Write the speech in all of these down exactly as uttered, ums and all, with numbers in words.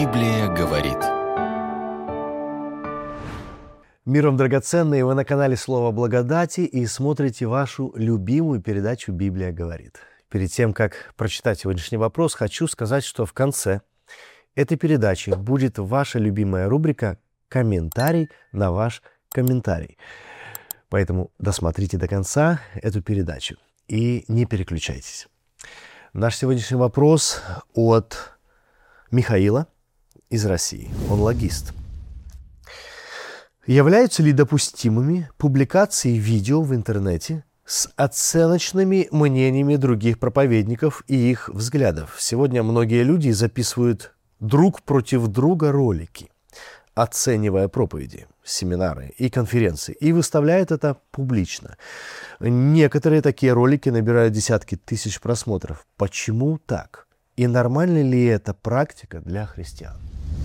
Библия говорит. Мир вам, драгоценные! Вы на канале Слово Благодати и смотрите вашу любимую передачу «Библия говорит». Перед тем, как прочитать сегодняшний вопрос, хочу сказать, что в конце этой передачи будет ваша любимая рубрика «Комментарий на ваш комментарий». Поэтому досмотрите до конца эту передачу и не переключайтесь. Наш сегодняшний вопрос от Михаила из России. Он логист. Являются ли допустимыми публикации видео в интернете с оценочными мнениями других проповедников и их взглядов? Сегодня многие люди записывают друг против друга ролики, оценивая проповеди, семинары и конференции, и выставляют это публично. Некоторые такие ролики набирают десятки тысяч просмотров. Почему так? И нормальна ли это практика для христиан?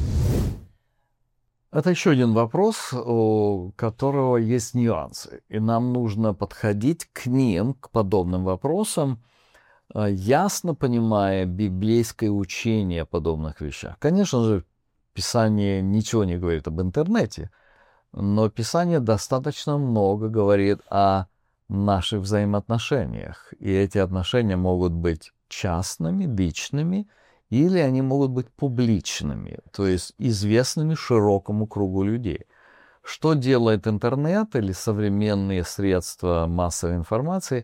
Это еще один вопрос, у которого есть нюансы, и нам нужно подходить к ним, к подобным вопросам, ясно понимая библейское учение о подобных вещах. Конечно же, Писание ничего не говорит об интернете, но Писание достаточно много говорит о наших взаимоотношениях, и эти отношения могут быть частными, личными, или они могут быть публичными, то есть известными широкому кругу людей. Что делает интернет или современные средства массовой информации?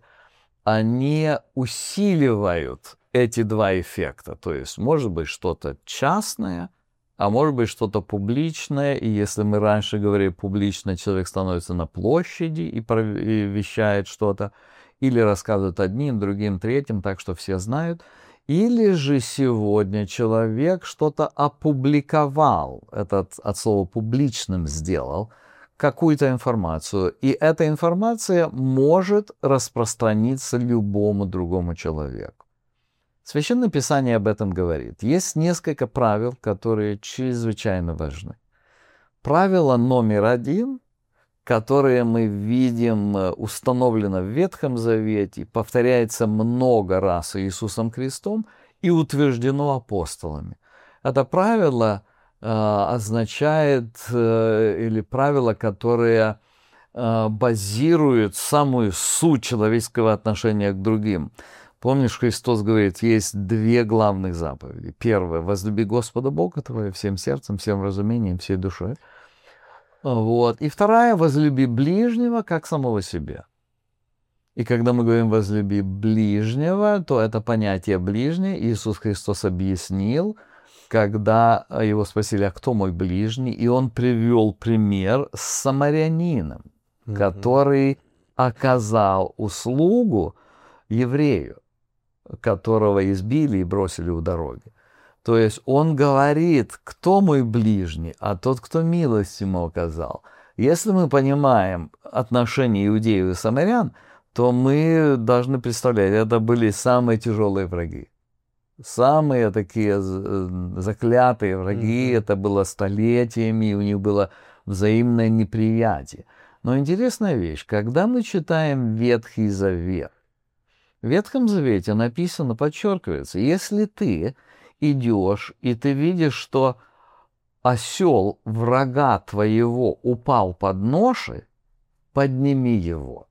Они усиливают эти два эффекта. То есть может быть что-то частное, а может быть что-то публичное. И если мы раньше говорили публично, человек становится на площади и, и вещает что-то, или рассказывает одним, другим, третьим, так что все знают. Или же сегодня человек что-то опубликовал, это от слова «публичным» сделал, какую-то информацию, и эта информация может распространиться любому другому человеку. Священное Писание об этом говорит. Есть несколько правил, которые чрезвычайно важны. Правило номер один, которое мы видим установлено в Ветхом Завете, повторяется много раз Иисусом Христом и утверждено апостолами. Это правило э, означает, э, или правило, которое э, базирует самую суть человеческого отношения к другим. Помнишь, Христос говорит, есть две главных заповеди. Первая – возлюби Господа Бога твоего всем сердцем, всем разумением, всей душой. Вот. И вторая – возлюби ближнего, как самого себя. И когда мы говорим «возлюби ближнего», то это понятие «ближний» Иисус Христос объяснил, когда его спросили, а кто мой ближний? И он привел пример с самарянином, mm-hmm. который оказал услугу еврею, которого избили и бросили у дороги. То есть он говорит, кто мой ближний, а тот, кто милость ему оказал. Если мы понимаем отношения иудеев и самарян, то мы должны представлять, это были самые тяжелые враги. Самые такие заклятые враги, mm-hmm. это было столетиями, у них было взаимное неприятие. Но интересная вещь, когда мы читаем Ветхий Завет, в Ветхом Завете написано, подчеркивается, если ты идешь, и ты видишь, что осел врага твоего упал под ноши, подними его.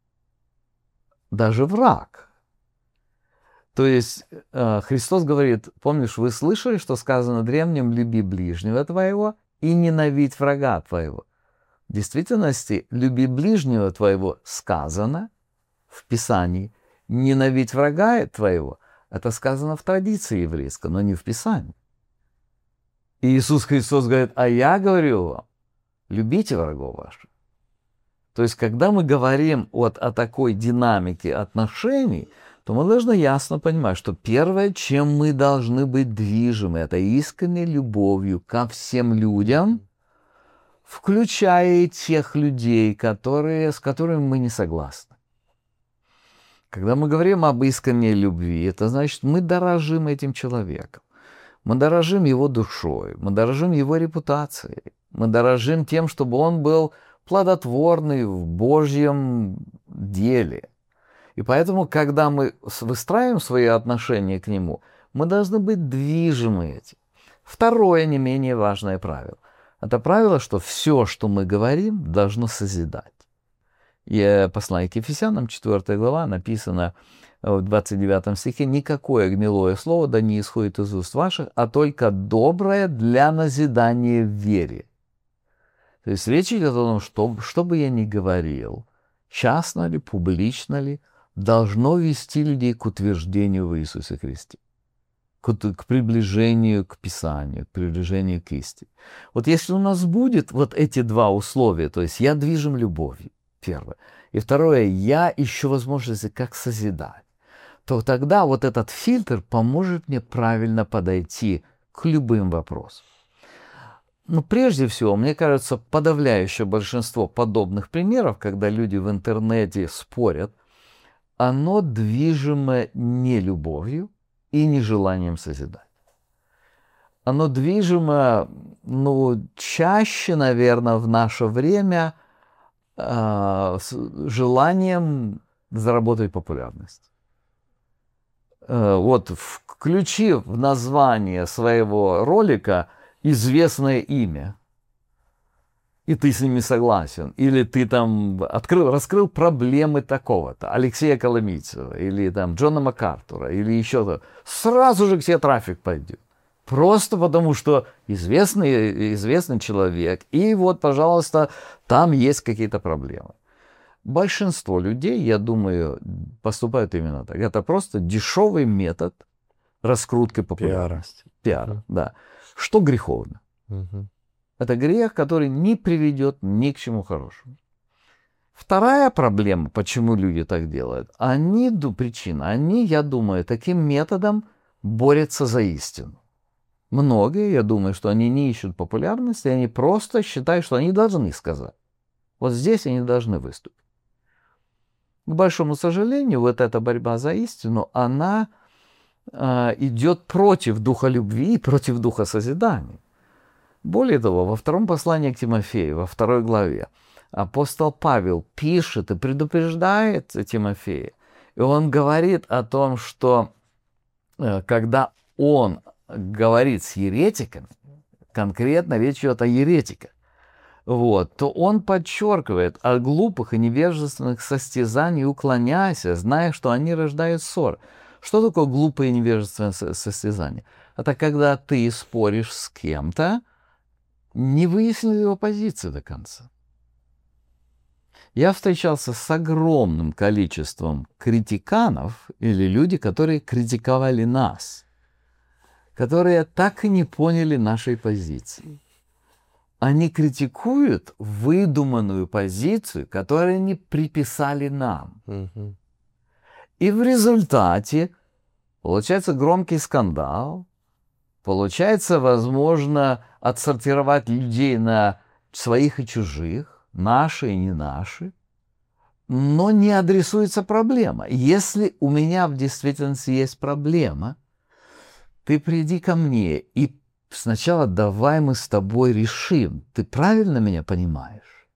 Даже враг. То есть Христос говорит, помнишь, вы слышали, что сказано древним, люби ближнего твоего и ненавидь врага твоего. В действительности, люби ближнего твоего сказано в Писании, ненавидь врага твоего. Это сказано в традиции еврейской, но не в Писании. И Иисус Христос говорит, а я говорю вам, любите врагов ваших. То есть, когда мы говорим вот о такой динамике отношений, то мы должны ясно понимать, что первое, чем мы должны быть движимы, это искренней любовью ко всем людям, включая и тех людей, которые, с которыми мы не согласны. Когда мы говорим об искренней любви, это значит, мы дорожим этим человеком. Мы дорожим его душой, мы дорожим его репутацией, мы дорожим тем, чтобы он был плодотворный в Божьем деле. И поэтому, когда мы выстраиваем свои отношения к нему, мы должны быть движимы этим. Второе, не менее важное правило. Это правило, что все, что мы говорим, должно созидать. И послание к Ефесянам, четвёртая глава, написано в двадцать девятом стихе: «Никакое гнилое слово да не исходит из уст ваших, а только доброе для назидания в вере». То есть речь идет о том, что, что бы я ни говорил, частно ли, публично ли, должно вести людей к утверждению в Иисусе Христе, к, к приближению к Писанию, к приближению к истине. Вот если у нас будет вот эти два условия, то есть я движим любовью, первое, и второе, я ищу возможности как созидать, то тогда вот этот фильтр поможет мне правильно подойти к любым вопросам. Но прежде всего, мне кажется, подавляющее большинство подобных примеров, когда люди в интернете спорят, оно движимо не любовью и не желанием созидать. Оно движимо, ну, чаще, наверное, в наше время э, с желанием заработать популярность. Э, вот, включив в название своего ролика известное имя, и ты с ними согласен, или ты там открыл, раскрыл проблемы такого-то, Алексея Коломийцева, или там Джона МакАртура, или еще то, сразу же к тебе трафик пойдет. Просто потому, что известный, известный человек, и вот, пожалуйста, там есть какие-то проблемы. Большинство людей, я думаю, поступают именно так. Это просто дешевый метод раскрутки популярности. Пиара. Пиара, да. Что греховно. Угу. Это грех, который не приведет ни к чему хорошему. Вторая проблема, почему люди так делают, они, причина, они, я думаю, таким методом борются за истину. Многие, я думаю, что они не ищут популярности, они просто считают, что они должны сказать. Вот здесь они должны выступить. К большому сожалению, вот эта борьба за истину, она э, идет против духа любви и против духа созидания. Более того, во втором послании к Тимофею, во второй главе, апостол Павел пишет и предупреждает Тимофея. И он говорит о том, что э, когда он говорит с еретиками, конкретно речь идет о еретиках, вот, то он подчеркивает: о глупых и невежественных состязаний уклоняйся, зная, что они рождают ссор. Что такое глупые и невежественные состязания? Это когда ты споришь с кем-то, не выяснив его позицию до конца. Я встречался с огромным количеством критиканов или людей, которые критиковали нас, которые так и не поняли нашей позиции. Они критикуют выдуманную позицию, которую они приписали нам. Угу. И в результате получается громкий скандал, получается, возможно, отсортировать людей на своих и чужих, наши и не наши, но не адресуется проблема. Если у меня в действительности есть проблема, ты приди ко мне и сначала давай мы с тобой решим. Ты правильно меня понимаешь?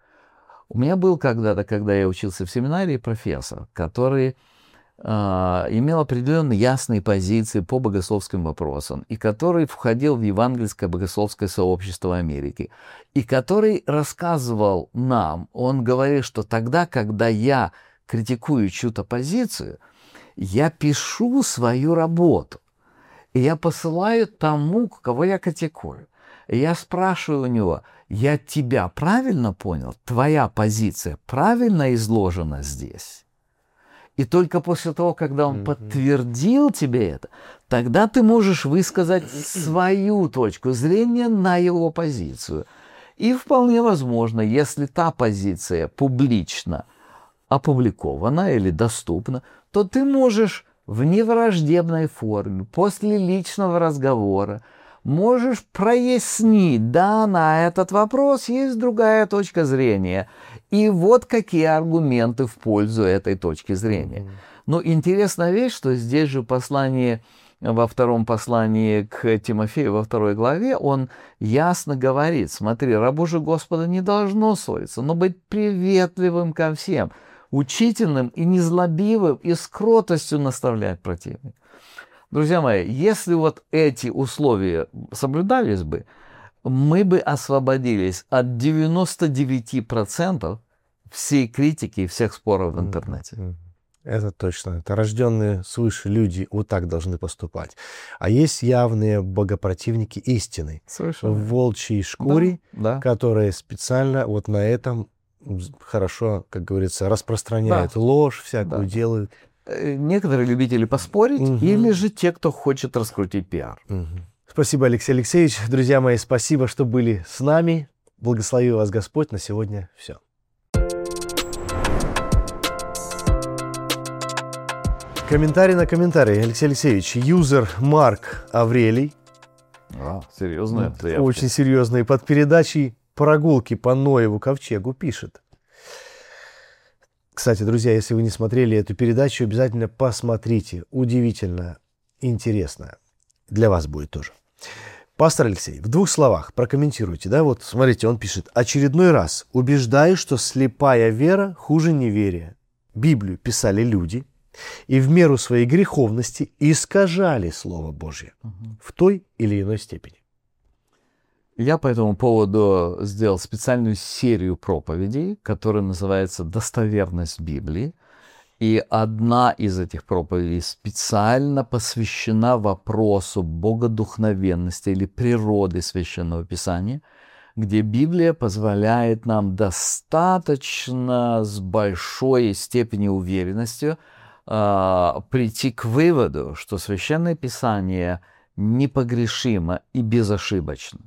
У меня был когда-то, когда я учился в семинарии, профессор, который э, имел определенно ясные позиции по богословским вопросам, и который входил в евангельское богословское сообщество Америки, и который рассказывал нам, он говорил, что тогда, когда я критикую чью-то позицию, я пишу свою работу. И я посылаю тому, кого я критикую. И я спрашиваю у него: я тебя правильно понял? Твоя позиция правильно изложена здесь? И только после того, когда он mm-hmm. подтвердил тебе это, тогда ты можешь высказать свою точку зрения на его позицию. И вполне возможно, если та позиция публично опубликована или доступна, то ты можешь в невраждебной форме, после личного разговора, можешь прояснить: да, на этот вопрос есть другая точка зрения. И вот какие аргументы в пользу этой точки зрения. Mm-hmm. Но интересная вещь, что здесь же послание, во втором послании к Тимофею, во второй главе, он ясно говорит: смотри, рабу же Господа не должно ссориться, но быть приветливым ко всем, учительным и незлобивым, и с кротостью наставлять противника. Друзья мои, если вот эти условия соблюдались бы, мы бы освободились от девяноста девяти процентов всей критики и всех споров в интернете. Это точно. Это рожденные свыше люди вот так должны поступать. А есть явные богопротивники истины. Совершенно. В волчьей шкуре, да, да. которые специально вот на этом хорошо, как говорится, распространяют да. ложь всякую, да. делают. Некоторые любители поспорить, угу. или же те, кто хочет раскрутить пиар. Угу. Спасибо, Алексей Алексеевич. Друзья мои, спасибо, что были с нами. Благослови вас Господь. На сегодня все. Комментарий на комментарий. Алексей Алексеевич, юзер Марк Аврелий. А, серьезно? Очень серьезный. Под передачей «Прогулки по Ноеву ковчегу» пишет. Кстати, друзья, если вы не смотрели эту передачу, обязательно посмотрите. Удивительно интересно. Для вас будет тоже. Пастор Алексей, в двух словах прокомментируйте. Да? Вот смотрите, он пишет. Очередной раз убеждаю, что слепая вера хуже неверия. Библию писали люди, и в меру своей греховности искажали Слово Божье угу. в той или иной степени. Я по этому поводу сделал специальную серию проповедей, которая называется «Достоверность Библии». И одна из этих проповедей специально посвящена вопросу богодухновенности или природы Священного Писания, где Библия позволяет нам достаточно с большой степенью уверенности прийти к выводу, что Священное Писание непогрешимо и безошибочно.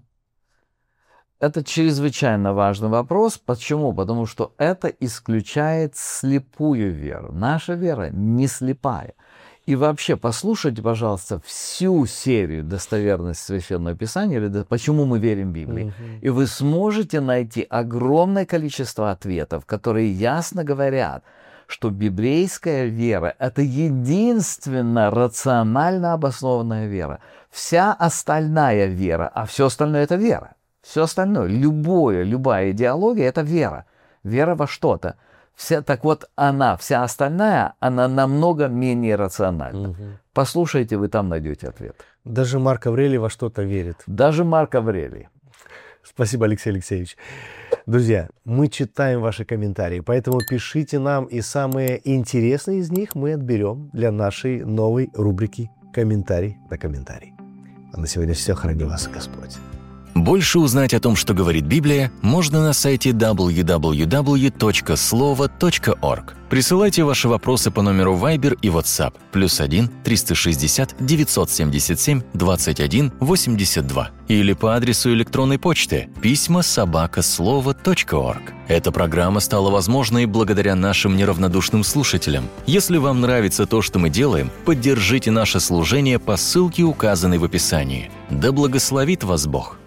Это чрезвычайно важный вопрос. Почему? Потому что это исключает слепую веру. Наша вера не слепая. И вообще, послушайте, пожалуйста, всю серию «Достоверность Священного Писания» или «Почему мы верим в Библию», mm-hmm. и вы сможете найти огромное количество ответов, которые ясно говорят, что библейская вера – это единственно рационально обоснованная вера. Вся остальная вера, а все остальное – это вера. Все остальное, любое, любая идеология – это вера. Вера во что-то. Вся, так вот, она, вся остальная, она намного менее рациональна. Угу. Послушайте, вы там найдете ответ. Даже Марк Аврелий во что-то верит. Даже Марк Аврелий. Спасибо, Алексей Алексеевич. Друзья, мы читаем ваши комментарии, поэтому пишите нам, и самые интересные из них мы отберем для нашей новой рубрики «Комментарий на комментарий». А на сегодня все. Храни вас Господь. Больше узнать о том, что говорит Библия, можно на сайте дабл ю дабл ю дабл ю точка слово точка орг. Присылайте ваши вопросы по номеру Viber и WhatsApp плюс один триста шестьдесят девятьсот семьдесят семь двадцать один восемьдесят два или по адресу электронной почты письма собака слово точка орг. Эта программа стала возможной благодаря нашим неравнодушным слушателям. Если вам нравится то, что мы делаем, поддержите наше служение по ссылке, указанной в описании. Да благословит вас Бог!